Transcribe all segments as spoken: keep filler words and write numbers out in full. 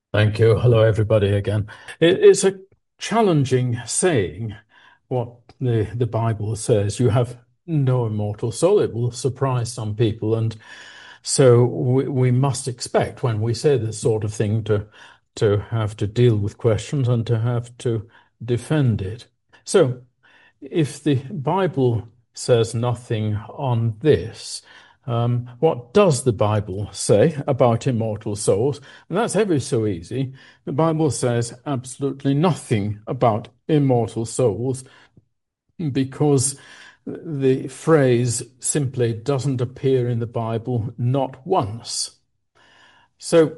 Thank you. Hello, everybody, again. It, it's a challenging saying what the, the Bible says. You have no immortal soul. It will surprise some people. And so we, we must expect when we say this sort of thing to, to have to deal with questions and to have to defend it. So if the Bible says nothing on this, um, what does the Bible say about immortal souls? And that's ever so easy. The Bible says absolutely nothing about immortal souls because the phrase simply doesn't appear in the Bible, not once. So,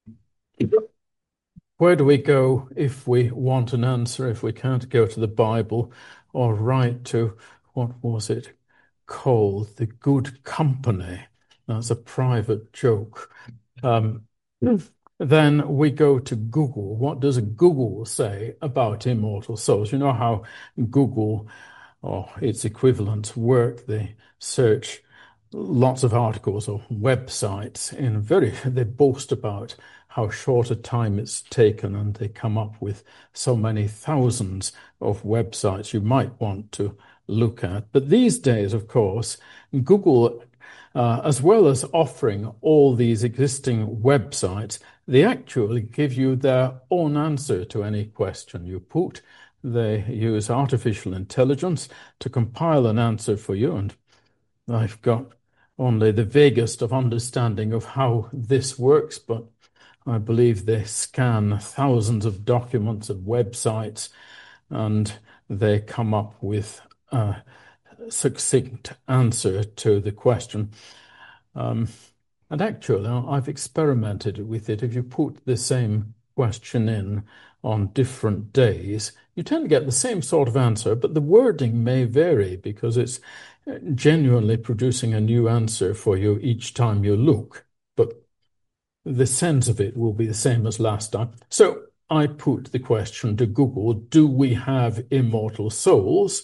where do we go if we want an answer, if we can't go to the Bible or write to, what was it called? The Good Company. That's a private joke. Um, then we go to Google. What does Google say about immortal souls? You know how Google or its equivalents work. They search lots of articles or websites in very, they boast about how short a time it's taken, and they come up with so many thousands of websites you might want to look at. But these days, of course, Google, uh, as well as offering all these existing websites, they actually give you their own answer to any question you put. They use artificial intelligence to compile an answer for you, and I've got only the vaguest of understanding of how this works, but I believe they scan thousands of documents of websites and they come up with a succinct answer to the question. Um, and actually, I've experimented with it. If you put the same question in on different days, you tend to get the same sort of answer, but the wording may vary because it's genuinely producing a new answer for you each time you look. But the sense of it will be the same as last time. So I put the question to Google, do we have immortal souls?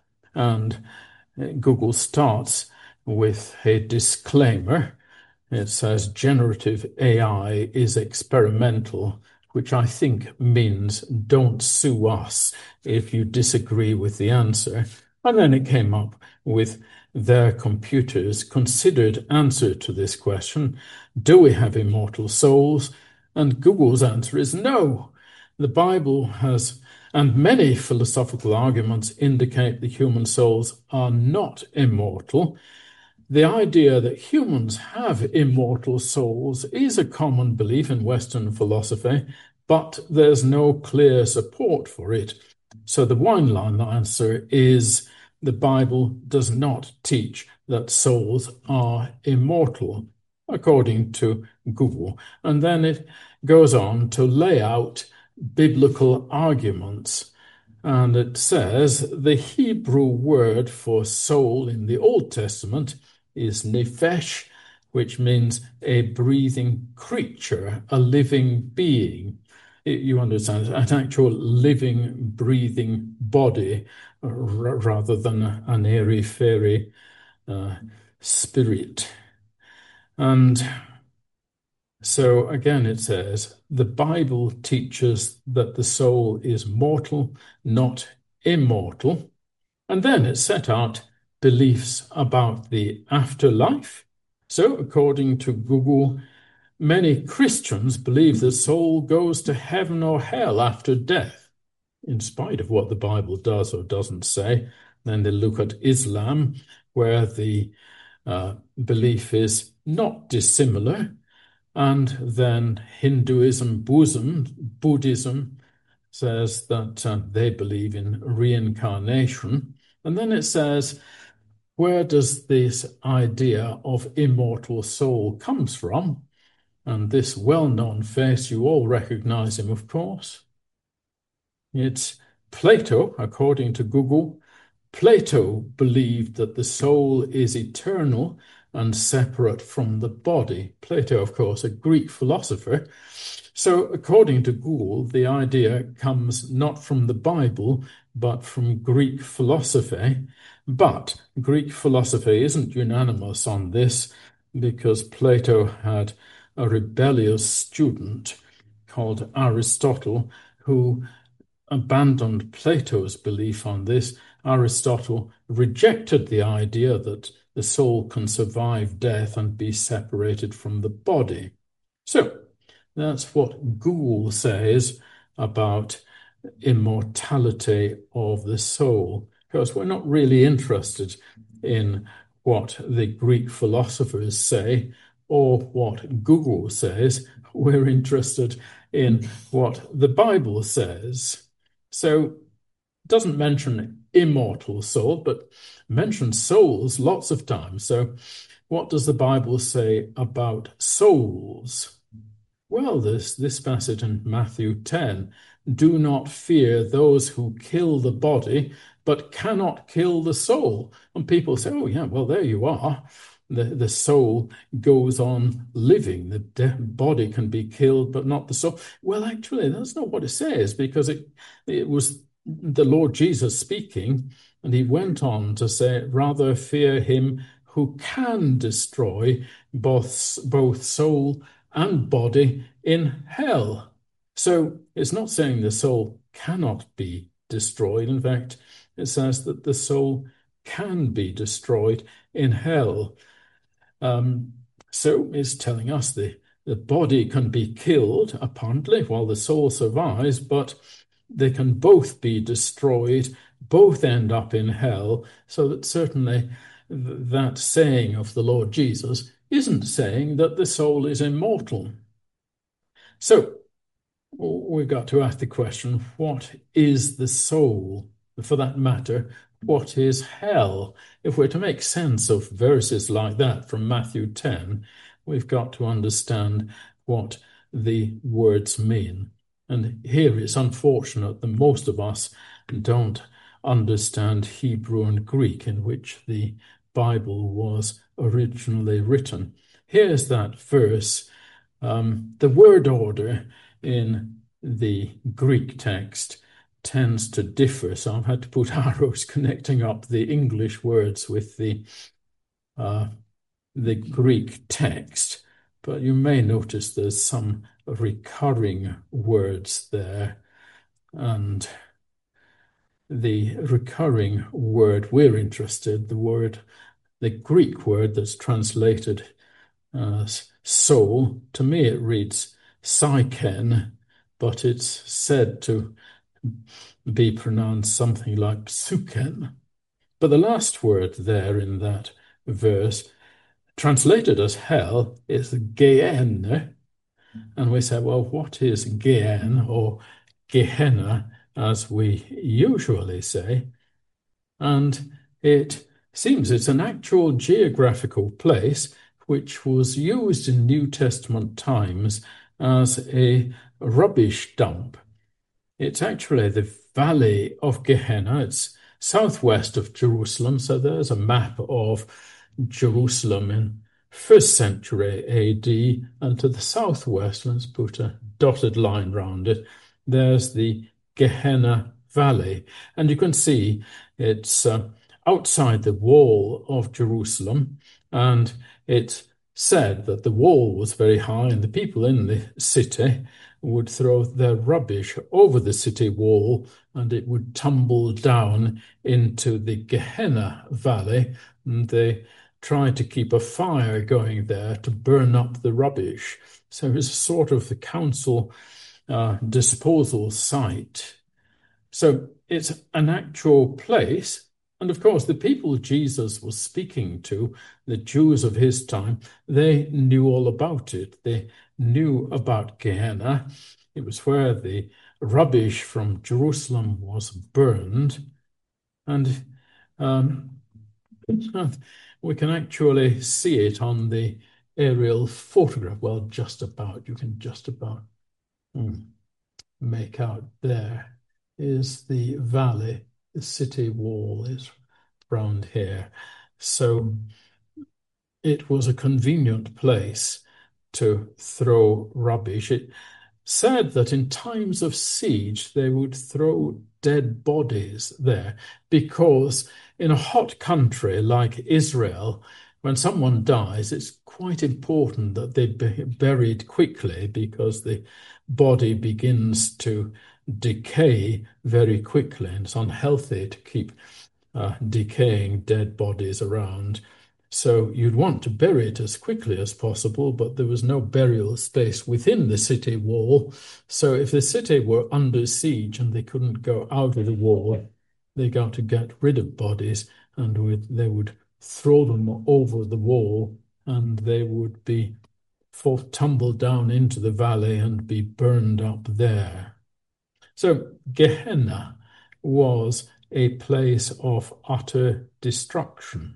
And Google starts with a disclaimer. It says generative A I is experimental, which I think means don't sue us if you disagree with the answer. And then it came up with their computer's considered answer to this question. Do we have immortal souls? And Google's answer is no. The Bible has, and many philosophical arguments indicate that human souls are not immortal. The idea that humans have immortal souls is a common belief in Western philosophy, but there's no clear support for it. So the one-line answer is the Bible does not teach that souls are immortal, according to Google. And then it goes on to lay out biblical arguments. And it says the Hebrew word for soul in the Old Testament is nephesh, which means a breathing creature, a living being. You understand, an actual living, breathing body rather than an airy-fairy uh, spirit. And so again, it says, the Bible teaches that the soul is mortal, not immortal. And then it set out beliefs about the afterlife. So according to Google, many Christians believe the soul goes to heaven or hell after death, in spite of what the Bible does or doesn't say. Then they look at Islam, where the uh, belief is not dissimilar. And then Hinduism, Buddhism, Buddhism says that uh, they believe in reincarnation. And then it says, where does this idea of immortal soul comes from? And this well-known face, you all recognize him, of course. It's Plato, according to Google. Plato believed that the soul is eternal and separate from the body. Plato, of course, a Greek philosopher. So, according to Google, the idea comes not from the Bible, but from Greek philosophy. But Greek philosophy isn't unanimous on this because Plato had a rebellious student called Aristotle, who abandoned Plato's belief on this. Aristotle rejected the idea that the soul can survive death and be separated from the body. So that's what Google says about immortality of the soul, because we're not really interested in what the Greek philosophers say or what Google says. We're interested in what the Bible says. So it doesn't mention immortal soul, but mentions souls lots of times. So what does the Bible say about souls? Well, this, this passage in Matthew ten, do not fear those who kill the body, but cannot kill the soul. And people say, oh yeah, well, there you are. The, the soul goes on living. The de- body can be killed, but not the soul. Well, actually, that's not what it says, because it, it was the Lord Jesus speaking, and he went on to say, rather fear him who can destroy both, both soul and body in hell. So it's not saying the soul cannot be destroyed. In fact, it says that the soul can be destroyed in hell. Um, so it's telling us the, the body can be killed, apparently, while the soul survives, but they can both be destroyed, both end up in hell, so that certainly th- that saying of the Lord Jesus isn't saying that the soul is immortal. So we've got to ask the question, what is the soul? For that matter, what is hell? If we're to make sense of verses like that from Matthew ten, we've got to understand what the words mean. And here it's unfortunate that most of us don't understand Hebrew and Greek, in which the Bible was originally written. Here's that verse. Um, the word order in the Greek text tends to differ, so I've had to put arrows connecting up the English words with the uh, the Greek text. But you may notice there's some recurring words there, and the recurring word we're interested, the word, the Greek word that's translated as soul, to me it reads psychen, but it's said to be pronounced something like psuken. But the last word there in that verse, translated as hell, is Gehenna. And we say, well, what is Gehen or Gehenna, as we usually say? And it seems it's an actual geographical place which was used in New Testament times as a rubbish dump. It's actually the valley of Gehenna. It's southwest of Jerusalem. So there's a map of Jerusalem in first century A D. And to the southwest, let's put a dotted line round it, there's the Gehenna Valley. And you can see it's uh, outside the wall of Jerusalem. And it's said that the wall was very high and the people in the city would throw their rubbish over the city wall and it would tumble down into the Gehenna Valley. And they tried to keep a fire going there to burn up the rubbish. So it was sort of the council uh, disposal site. So it's an actual place. And of course, the people Jesus was speaking to, the Jews of his time, they knew all about it. They knew about Gehenna. It was where the rubbish from Jerusalem was burned. And um, we can actually see it on the aerial photograph. Well, just about. You can just about hmm, make out there is the valley. The city wall is round here. So it was a convenient place to throw rubbish. It said that in times of siege, they would throw dead bodies there because in a hot country like Israel, when someone dies, it's quite important that they be buried quickly because the body begins to decay very quickly, and it's unhealthy to keep uh, decaying dead bodies around. So you'd want to bury it as quickly as possible, but there was no burial space within the city wall. So if the city were under siege and they couldn't go out of the wall, they got to get rid of bodies, and would, they would throw them over the wall, and they would be tumbled down into the valley and be burned up there. So Gehenna was a place of utter destruction.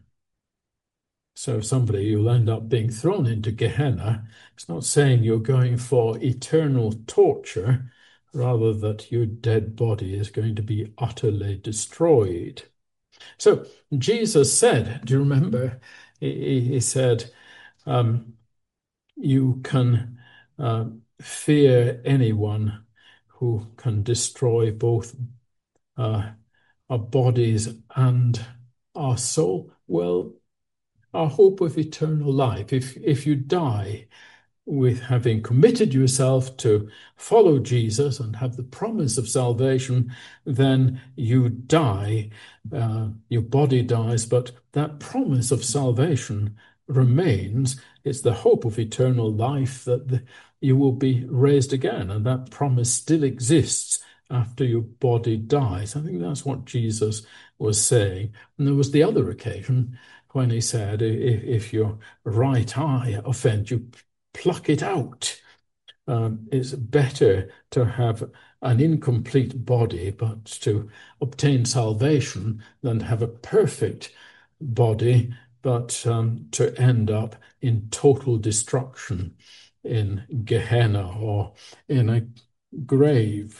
So somebody, you'll end up being thrown into Gehenna. It's not saying you're going for eternal torture, rather that your dead body is going to be utterly destroyed. So Jesus said, do you remember? He, he said, um, you can uh, fear anyone who can destroy both uh, our bodies and our soul. Well, our hope of eternal life, if if you die with having committed yourself to follow Jesus and have the promise of salvation, then you die, uh, your body dies, but that promise of salvation remains. It's the hope of eternal life that the, you will be raised again, and that promise still exists after your body dies. I think that's what Jesus was saying. And there was the other occasion when he said, if, if your right eye offends you, pluck it out. Um, it's better to have an incomplete body, but to obtain salvation, than to have a perfect body, but um, to end up in total destruction in Gehenna or in a grave.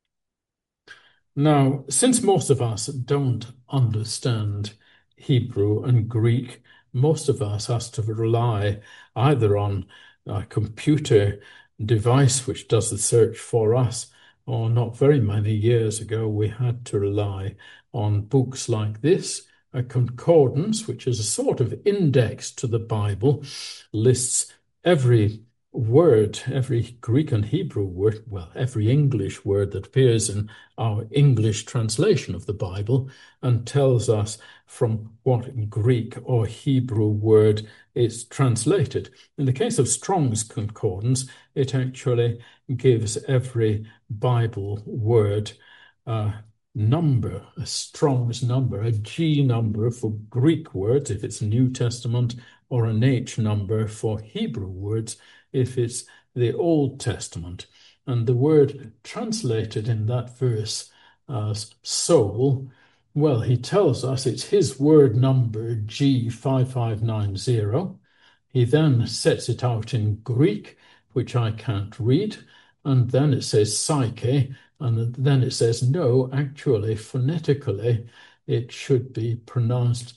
Now, since most of us don't understand Hebrew and Greek, most of us has to rely either on a computer device which does the search for us, or not very many years ago we had to rely on books like this. A concordance, which is a sort of index to the Bible, lists every word, every Greek and Hebrew word, well, every English word that appears in our English translation of the Bible, and tells us from what Greek or Hebrew word it's translated. In the case of Strong's Concordance, it actually gives every Bible word uh, number, a Strong's number, a G number for Greek words if it's New Testament, or an H number for Hebrew words if it's the Old Testament. And the word translated in that verse as soul, well, he tells us it's his word number G five five nine zero. He then sets it out in Greek, which I can't read, and then it says psyche, and then it says, no, actually, phonetically, it should be pronounced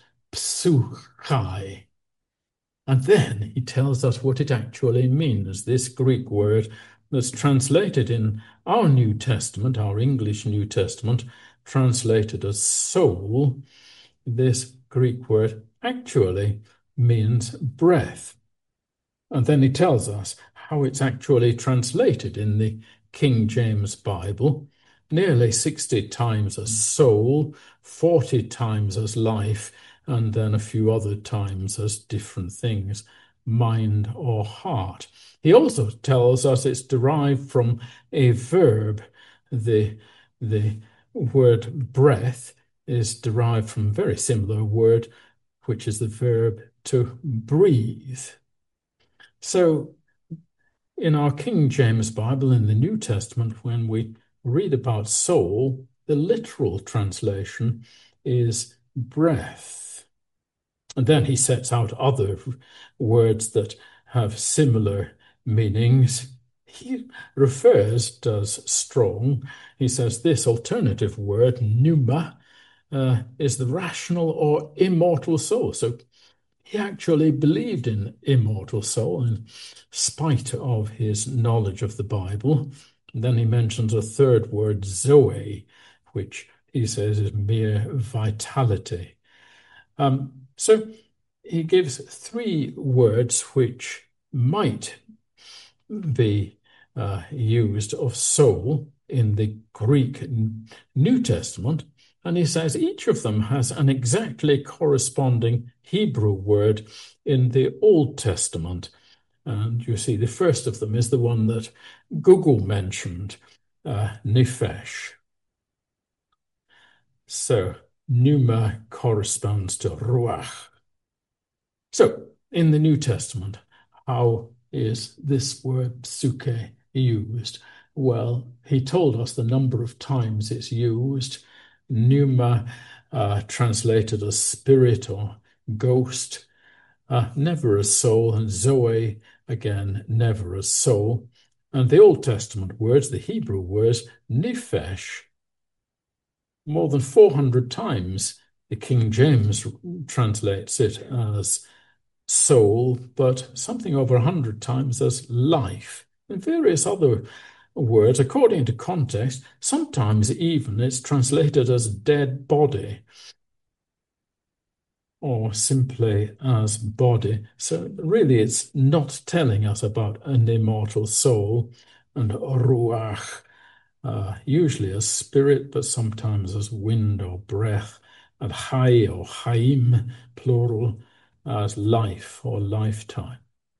psuchai. And then he tells us what it actually means, this Greek word that's translated in our New Testament, our English New Testament, translated as soul. This Greek word actually means breath. And then he tells us how it's actually translated in the King James Bible, nearly sixty times as soul, forty times as life, and then a few other times as different things, mind or heart. He also tells us it's derived from a verb. The, the word breath is derived from a very similar word, which is the verb to breathe. So in our King James Bible, in the New Testament, when we read about soul, the literal translation is breath. And then he sets out other words that have similar meanings. He refers, does Strong, he says this alternative word, pneuma, uh, is the rational or immortal soul. So he actually believed in immortal soul in spite of his knowledge of the Bible. And then he mentions a third word, zoe, which he says is mere vitality. Um, so he gives three words which might be uh, used of soul in the Greek New Testament, and he says each of them has an exactly corresponding Hebrew word in the Old Testament. And you see, the first of them is the one that Google mentioned, uh, nefesh. So, pneuma corresponds to ruach. So, in the New Testament, how is this word psuche used? Well, he told us the number of times it's used. Pneuma, uh, translated as spirit or ghost, uh, never as soul, and zoe, again, never as soul. And the Old Testament words, the Hebrew words, nefesh, more than four hundred times. The King James translates it as soul, but something over one hundred times as life, and various other words, according to context. Sometimes even it's translated as dead body or simply as body. So really it's not telling us about an immortal soul. And ruach, uh, usually as spirit, but sometimes as wind or breath, and hay or haim, plural, as life or lifetime.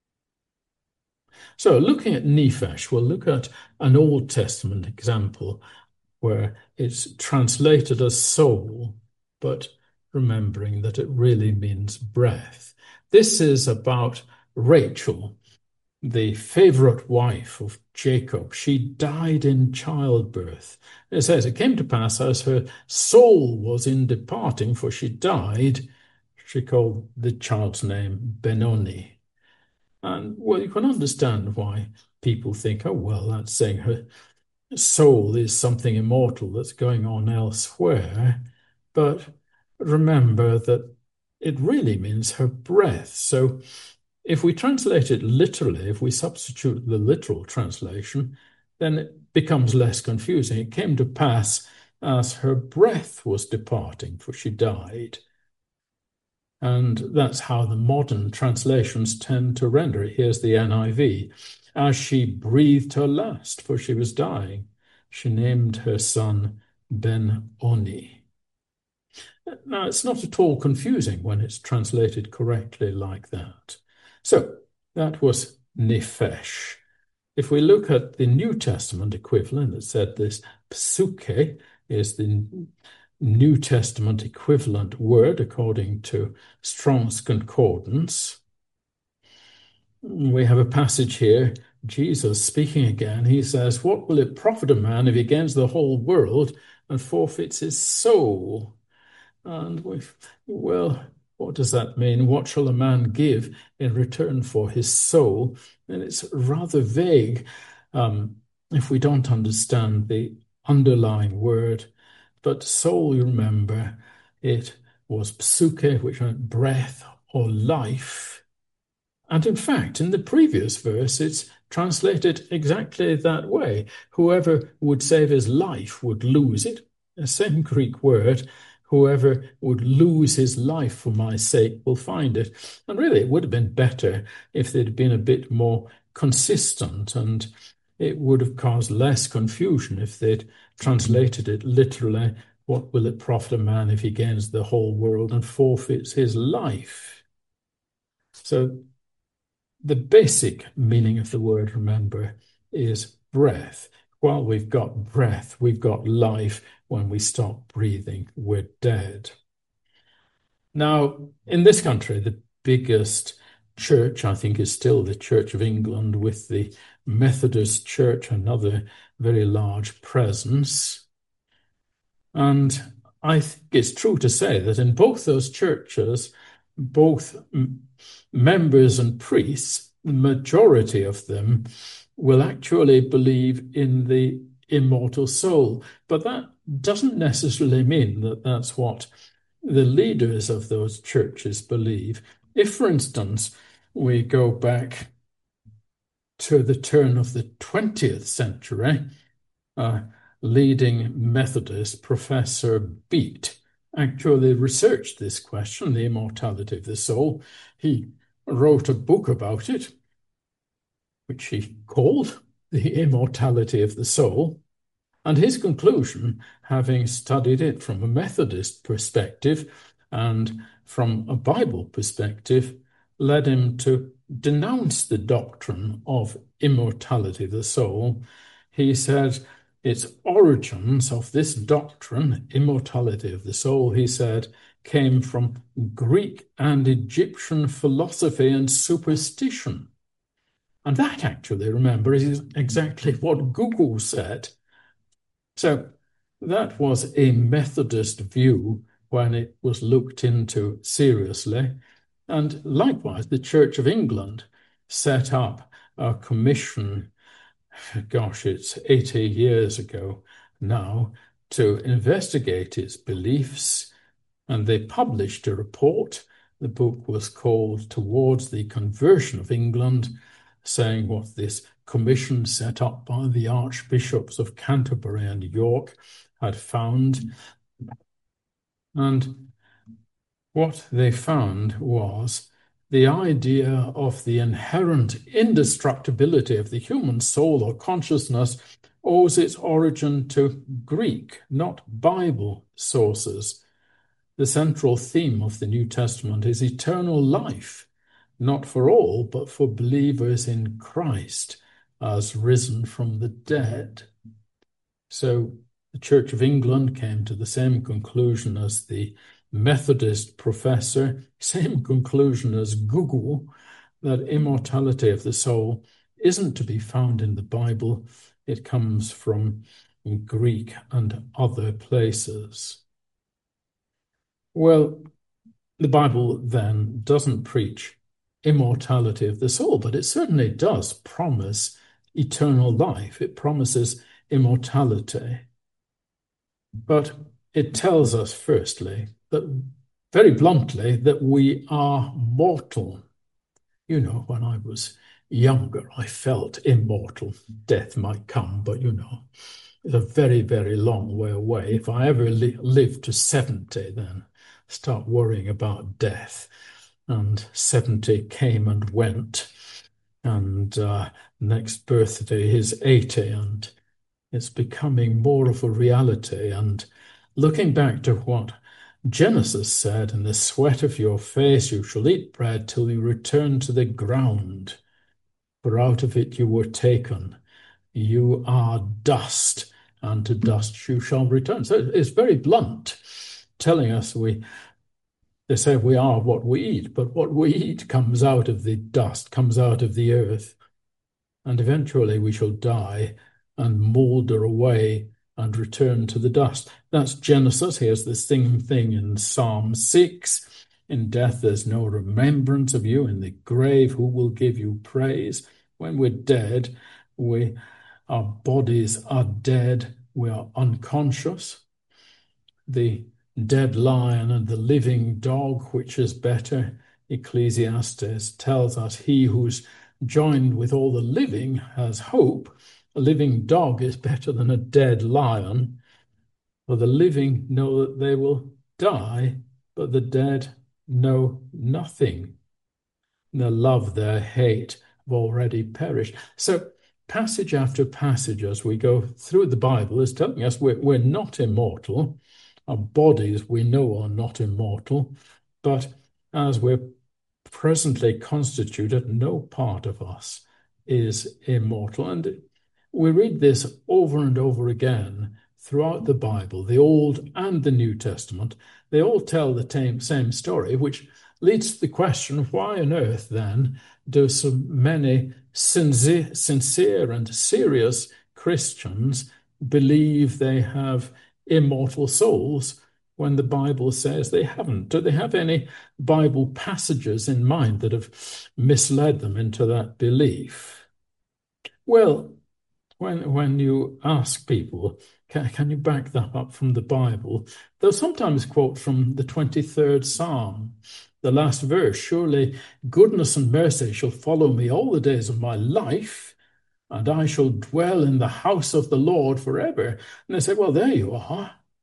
So looking at nefesh, we'll look at an Old Testament example where it's translated as soul, but remembering that it really means breath. This is about Rachel, the favorite wife of Jacob. She died in childbirth. It says, it came to pass as her soul was in departing, for she died, she called the child's name Benoni. And well, you can understand why people think, oh, well, that's saying her soul is something immortal that's going on elsewhere. But remember that it really means her breath. So if we translate it literally, if we substitute the literal translation, then it becomes less confusing. It came to pass as her breath was departing, for she died. And that's how the modern translations tend to render it. Here's the N I V. As she breathed her last, for she was dying, she named her son Ben-Oni. Now, it's not at all confusing when it's translated correctly like that. So, that was nefesh. If we look at the New Testament equivalent, it said this psuche is the New Testament equivalent word according to Strong's Concordance. We have a passage here, Jesus speaking again. He says, what will it profit a man if he gains the whole world and forfeits his soul? And we've, well, what does that mean? What shall a man give in return for his soul? And it's rather vague um, if we don't understand the underlying word. But soul, you remember, it was psuche, which meant breath or life. And in fact, in the previous verse, it's translated exactly that way. Whoever would save his life would lose it. The same Greek word. Whoever would lose his life for my sake will find it. And really, it would have been better if they'd been a bit more consistent, and it would have caused less confusion if they'd translated it literally. What will it profit a man if he gains the whole world and forfeits his life? So the basic meaning of the word, remember, is breath. While we've got breath, we've got life. When we stop breathing, we're dead. Now, in this country, the biggest church, I think, is still the Church of England, with the Methodist Church, another very large presence. And I think it's true to say that in both those churches, both members and priests, the majority of them will actually believe in the immortal soul. But that doesn't necessarily mean that that's what the leaders of those churches believe. If, for instance, we go back to the turn of the twentieth century, a leading Methodist, Professor Beat, actually researched this question, the immortality of the soul. He wrote a book about it, which he called The Immortality of the Soul. And his conclusion, having studied it from a Methodist perspective and from a Bible perspective, led him to denounce the doctrine of immortality of the soul. He said its origins of this doctrine, immortality of the soul, he said, came from Greek and Egyptian philosophy and superstition. And that actually, remember, is exactly what Google said. So that was a Methodist view when it was looked into seriously. And likewise, the Church of England set up a commission, gosh, it's eighty years ago now, to investigate its beliefs. And they published a report. The book was called Towards the Conversion of England, saying what this commission set up by the archbishops of Canterbury and York had found. And what they found was the idea of the inherent indestructibility of the human soul or consciousness owes its origin to Greek, not Bible sources. The central theme of the New Testament is eternal life, not for all, but for believers in Christ as risen from the dead. So the Church of England came to the same conclusion as the Methodist professor, same conclusion as Google, that immortality of the soul isn't to be found in the Bible. It comes from Greek and other places. Well, the Bible then doesn't preach immortality of the soul, but it certainly does promise eternal life. It promises immortality. But it tells us, firstly, that very bluntly, that we are mortal. You know, when I was younger, I felt immortal. Death might come, but you know, it's a very, very long way away. If I ever li- live to seventy, then start worrying about death. And seventy came and went, and uh, next birthday is eighty, and it's becoming more of a reality. And looking back to what Genesis said, in the sweat of your face you shall eat bread till you return to the ground, for out of it you were taken. You are dust, and to dust you shall return. So it's very blunt, telling us we They say we are what we eat, but what we eat comes out of the dust, comes out of the earth, and eventually we shall die and moulder away and return to the dust. That's Genesis. Here's the same thing in Psalm six. In death there's no remembrance of you. In the grave, who will give you praise? When we're dead, we our bodies are dead. We are unconscious. The dead lion and the living dog, which is better? Ecclesiastes tells us he who's joined with all the living has hope. A living dog is better than a dead lion, for the living know that they will die, but the dead know nothing. Their love, their hate have already perished. So passage after passage as we go through the Bible is telling us we're, we're not immortal. Our bodies, we know, are not immortal, but as we're presently constituted, no part of us is immortal. And we read this over and over again throughout the Bible, the Old and the New Testament. They all tell the same story, which leads to the question, why on earth then do so many sincere, sincere and serious Christians believe they have immortal souls when the Bible says they haven't? Do they have any Bible passages in mind that have misled them into that belief? Well, when, when you ask people, can, can you back that up from the Bible? They'll sometimes quote from the twenty-third Psalm, the last verse, surely goodness and mercy shall follow me all the days of my life, and I shall dwell in the house of the Lord forever. And they say, well, there you are.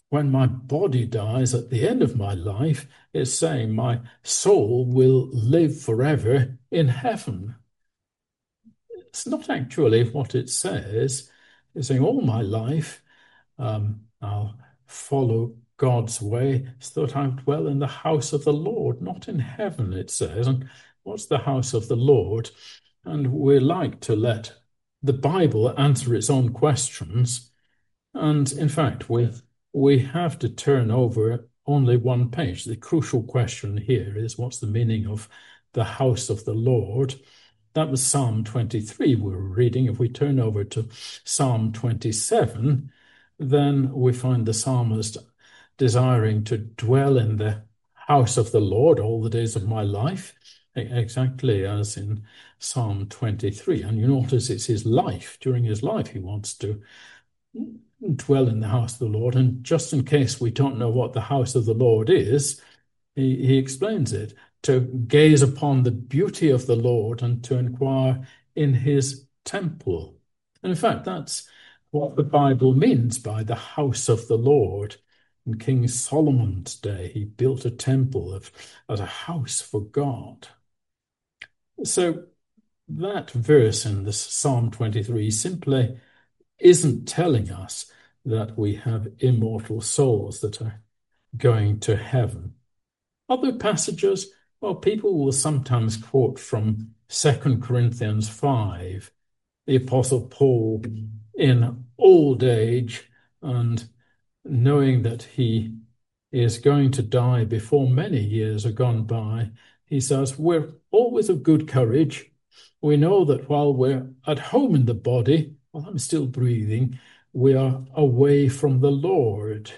when my body dies at the end of my life, it's saying my soul will live forever in heaven. It's not actually what it says. It's saying all my life um, I'll follow God's way so that I dwell in the house of the Lord, not in heaven, it says. And what's the house of the Lord? And we like to let the Bible answer its own questions. And in fact, we, we have to turn over only one page. The crucial question here is, what's the meaning of the house of the Lord? That was Psalm twenty-three we were reading. If we turn over to Psalm twenty-seven, then we find the psalmist desiring to dwell in the house of the Lord all the days of my life, exactly as in Psalm twenty-three. And you notice it's his life. During his life, he wants to dwell in the house of the Lord. And just in case we don't know what the house of the Lord is, he, he explains it: to gaze upon the beauty of the Lord and to inquire in his temple. And in fact, that's what the Bible means by the house of the Lord. In King Solomon's day, he built a temple of, as a house for God. So that verse in this Psalm twenty-three simply isn't telling us that we have immortal souls that are going to heaven. Other passages, well, people will sometimes quote from Second Corinthians five, the Apostle Paul in old age and knowing that he is going to die before many years are gone by. He says, we're always of good courage. We know that while we're at home in the body, while I'm still breathing, we are away from the Lord.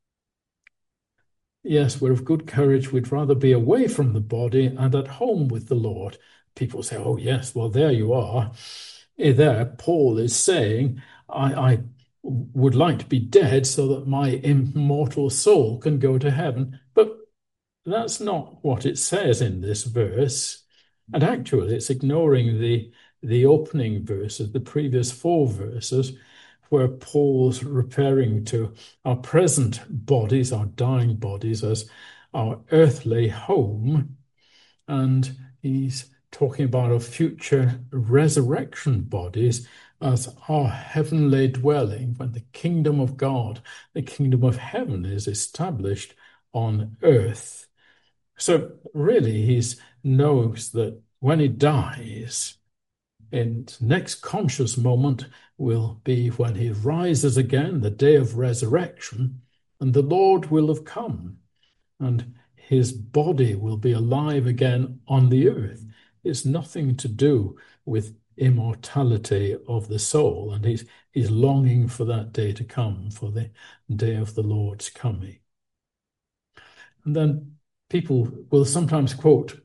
Yes, we're of good courage. We'd rather be away from the body and at home with the Lord. People say, oh, yes, well, there you are. There, Paul is saying, I, I would like to be dead so that my immortal soul can go to heaven. But that's not what it says in this verse. And actually, it's ignoring the, the opening verses, the previous four verses, where Paul's referring to our present bodies, our dying bodies, as our earthly home. And he's talking about our future resurrection bodies as our heavenly dwelling, when the kingdom of God, the kingdom of heaven, is established on earth. So really, he knows that when he dies, his next conscious moment will be when he rises again, the day of resurrection, and the Lord will have come, and his body will be alive again on the earth. It's nothing to do with immortality of the soul, and he's, he's longing for that day to come, for the day of the Lord's coming. And then people will sometimes quote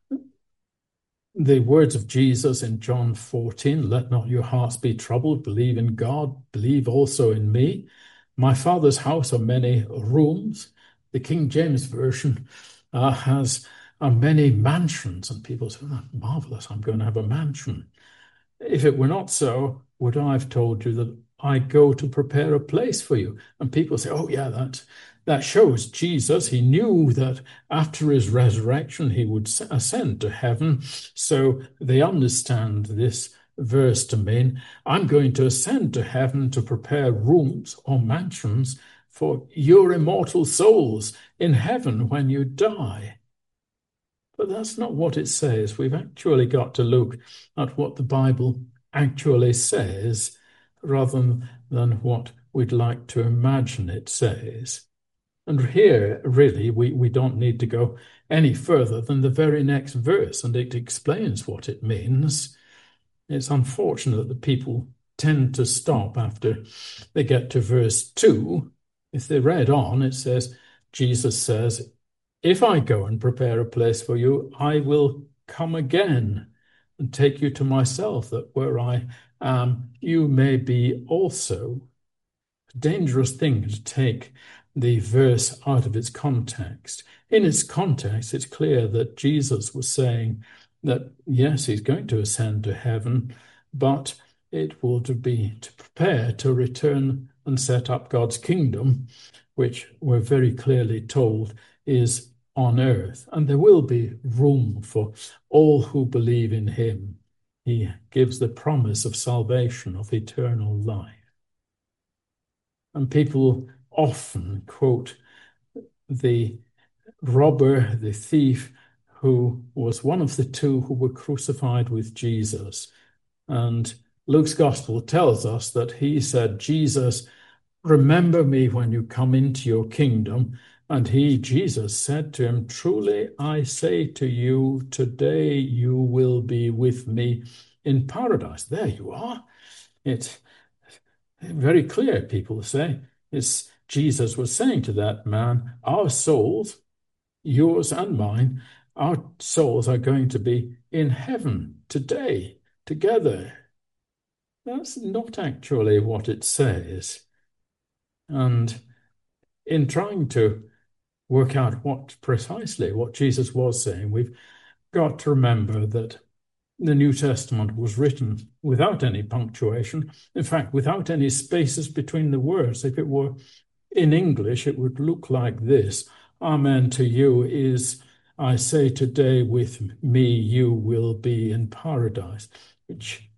the words of Jesus in John fourteen, let not your hearts be troubled, believe in God, believe also in me. My Father's house are many rooms. The King James Version uh, has uh, many mansions, and people say, oh, marvelous, I'm going to have a mansion. If it were not so, would I have told you that I go to prepare a place for you? And people say, oh yeah, that That shows Jesus. He knew that after his resurrection, he would ascend to heaven. So they understand this verse to mean, I'm going to ascend to heaven to prepare rooms or mansions for your immortal souls in heaven when you die. But that's not what it says. We've actually got to look at what the Bible actually says rather than what we'd like to imagine it says. And here, really, we, we don't need to go any further than the very next verse, and it explains what it means. It's unfortunate that people tend to stop after they get to verse two. If they read on, it says, Jesus says, if I go and prepare a place for you, I will come again and take you to myself, that where I am, you may be also. A dangerous thing to take the verse out of its context. In its context, it's clear that Jesus was saying that, yes, he's going to ascend to heaven, but it will be to prepare to return and set up God's kingdom which we're very clearly told is on earth, and there will be room for all who believe in him. He gives the promise of salvation, of eternal life. And people often quote the robber, the thief, who was one of the two who were crucified with Jesus. And Luke's gospel tells us that he said, Jesus, remember me when you come into your kingdom. And he, Jesus, said to him, truly I say to you, today you will be with me in paradise. There you are. It's very clear, people say. It's Jesus was saying to that man, our souls, yours and mine, our souls are going to be in heaven today, together. That's not actually what it says. And in trying to work out what precisely what Jesus was saying, we've got to remember that the New Testament was written without any punctuation, in fact, without any spaces between the words. If it were in English, it would look like this. Amen to you is, I say today with me, you will be in paradise, which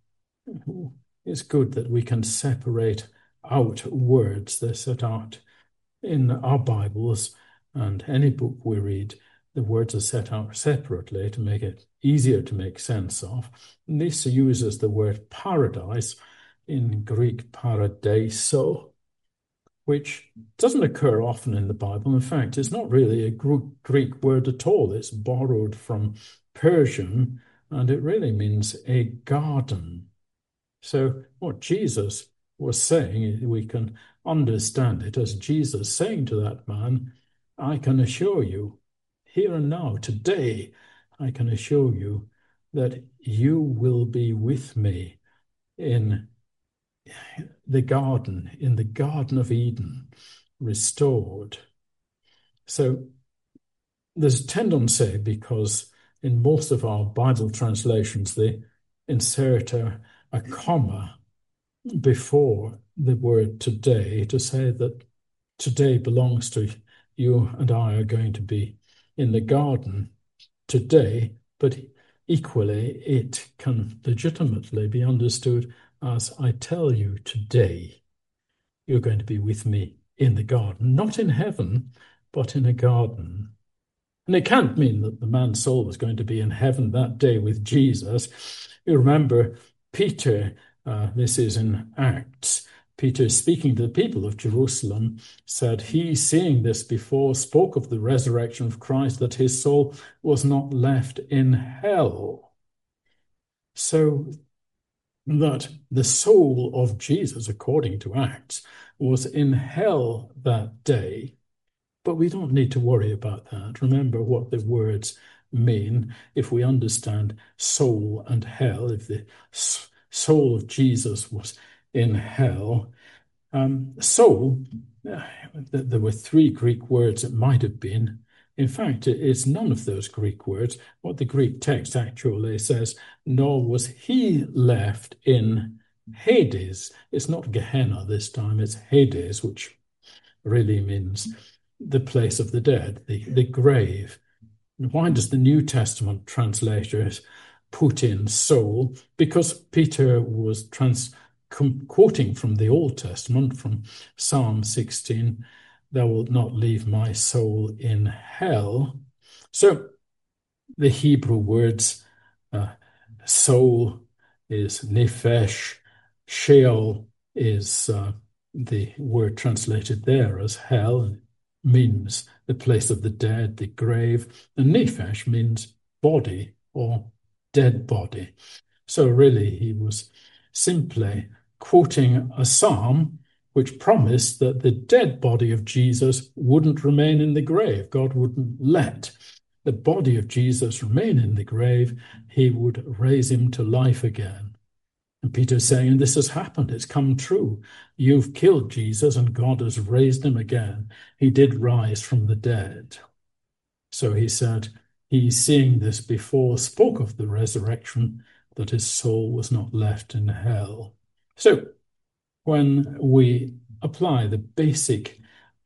is good that we can separate out words. They're set out in our Bibles, and any book we read, the words are set out separately to make it easier to make sense of. And this uses the word paradise, in Greek paradiso, which doesn't occur often in the Bible. In fact, it's not really a Greek word at all. It's borrowed from Persian, and it really means a garden. So what Jesus was saying, we can understand it as Jesus saying to that man, I can assure you, here and now, today, I can assure you that you will be with me in the garden, in the Garden of Eden, restored. So there's a tendency, because in most of our Bible translations, they insert a, a comma before the word today to say that today belongs to you and I are going to be in the garden today, but equally it can legitimately be understood as I tell you today, you're going to be with me in the garden, not in heaven, but in a garden. And it can't mean that the man's soul is going to be in heaven that day with Jesus. You remember Peter, uh, this is in Acts, Peter, speaking to the people of Jerusalem, said, he, seeing this before, spoke of the resurrection of Christ, that his soul was not left in hell. So that the soul of Jesus, according to Acts, was in hell that day. But we don't need to worry about that. Remember what the words mean. If we understand soul and hell, if the soul of Jesus was in hell, um, soul, uh, there were three Greek words it might have been. In fact, it's none of those Greek words. What the Greek text actually says, nor was he left in Hades. It's not Gehenna this time, it's Hades, which really means the place of the dead, the, the grave. Why does the New Testament translators put in soul? Because Peter was trans quoting from the Old Testament, from Psalm sixteen, thou wilt not leave my soul in hell. So the Hebrew words uh, soul is nephesh, Sheol is uh, the word translated there as hell, means the place of the dead, the grave, and nephesh means body or dead body. So really he was simply quoting a psalm which promised that the dead body of Jesus wouldn't remain in the grave. God wouldn't let the body of Jesus remain in the grave. He would raise him to life again. And Peter's saying, and this has happened, it's come true. You've killed Jesus and God has raised him again. He did rise from the dead. So he said, he, seeing this before, spoke of the resurrection, that his soul was not left in hell. So when we apply the basic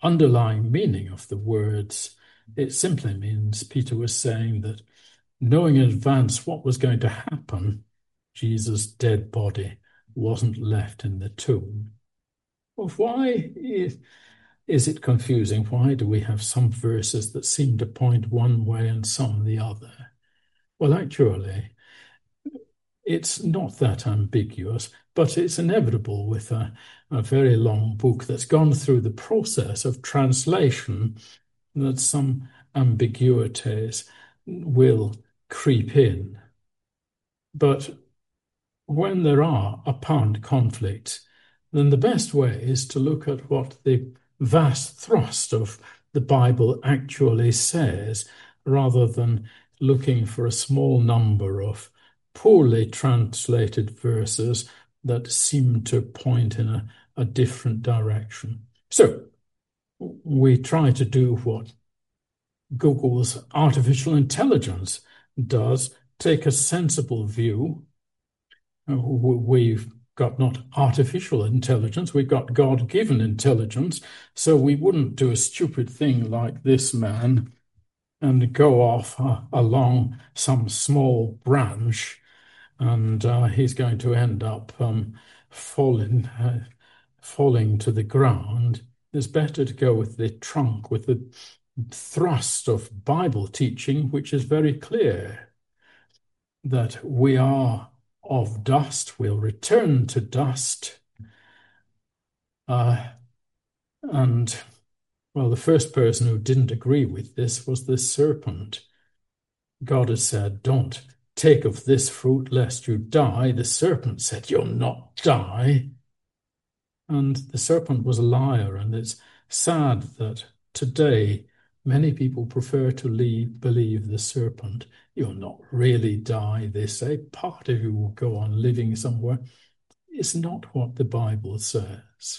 underlying meaning of the words, it simply means Peter was saying that knowing in advance what was going to happen, Jesus' dead body wasn't left in the tomb. Well, why is, is it confusing? Why do we have some verses that seem to point one way and some the other? Well, actually, it's not that ambiguous, but it's inevitable with a, a very long book that's gone through the process of translation that some ambiguities will creep in. But when there are apparent conflicts, then the best way is to look at what the vast thrust of the Bible actually says, rather than looking for a small number of poorly translated verses that seem to point in a, a different direction. So we try to do what Google's artificial intelligence does, take a sensible view. We've got not artificial intelligence, we've got God-given intelligence, so we wouldn't do a stupid thing like this man and go off uh, along some small branch, and uh, he's going to end up um, falling, uh, falling to the ground. It's better to go with the trunk, with the thrust of Bible teaching, which is very clear that we are of dust, we'll return to dust. Uh, and, well, the first person who didn't agree with this was the serpent. God has said, don't take of this fruit lest you die. The serpent said, you'll not die. And the serpent was a liar, and it's sad that today many people prefer to leave, believe the serpent. You'll not really die, they say. Part of you will go on living somewhere. It's not what the Bible says.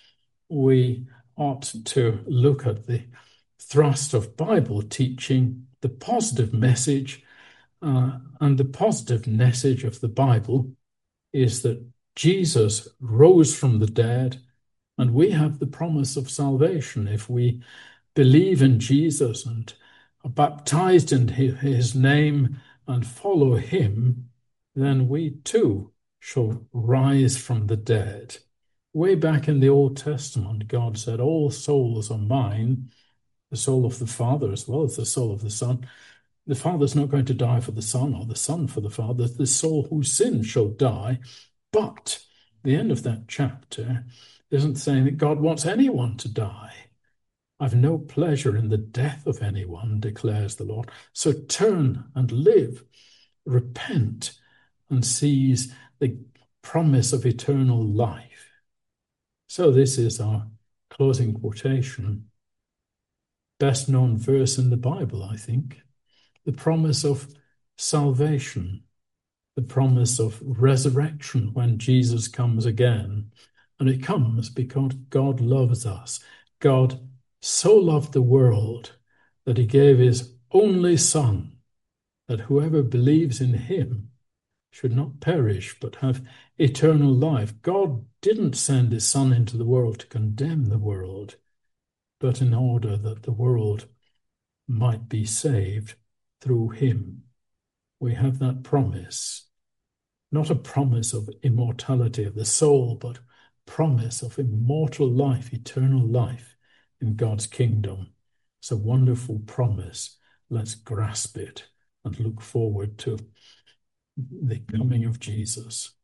We ought to look at the thrust of Bible teaching, the positive message, uh, and the positive message of the Bible is that Jesus rose from the dead, and we have the promise of salvation if we believe in Jesus and are baptized in his name and follow him. Then we too shall rise from the dead. Way back in the Old Testament, God said, all souls are mine, the soul of the Father as well as the soul of the Son. The Father's not going to die for the Son, or the Son for the Father. The soul who sins shall die. But the end of that chapter isn't saying that God wants anyone to die. I've no pleasure in the death of anyone, declares the Lord. So turn and live, repent, and seize the promise of eternal life. So this is our closing quotation. Best known verse in the Bible, I think. The promise of salvation, the promise of resurrection when Jesus comes again. And it comes because God loves us. God so loved the world that he gave his only Son, that whoever believes in him should not perish but have eternal life. God didn't send his Son into the world to condemn the world, but in order that the world might be saved through him. We have that promise, not a promise of immortality of the soul, but promise of immortal life, eternal life in God's kingdom. It's a wonderful promise. Let's grasp it and look forward to the coming of Jesus.